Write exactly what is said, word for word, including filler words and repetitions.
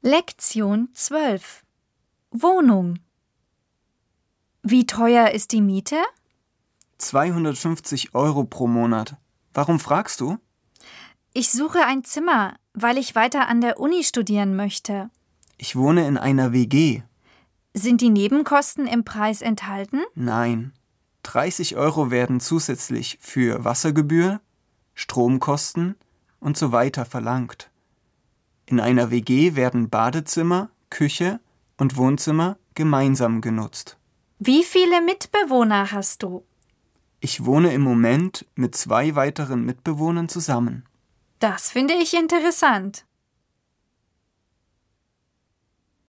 Lektion zwölf. Wohnung. Wie teuer ist die Miete? zweihundertfünfzig Euro pro Monat. Warum fragst du? Ich suche ein Zimmer, weil ich weiter an der Uni studieren möchte. Ich wohne in einer W G. Sind die Nebenkosten im Preis enthalten? Nein. dreißig Euro werden zusätzlich für Wassergebühr, Stromkosten und so weiter verlangt. In einer W G werden Badezimmer, Küche und Wohnzimmer gemeinsam genutzt. Wie viele Mitbewohner hast du? Ich wohne im Moment mit zwei weiteren Mitbewohnern zusammen. Das finde ich interessant.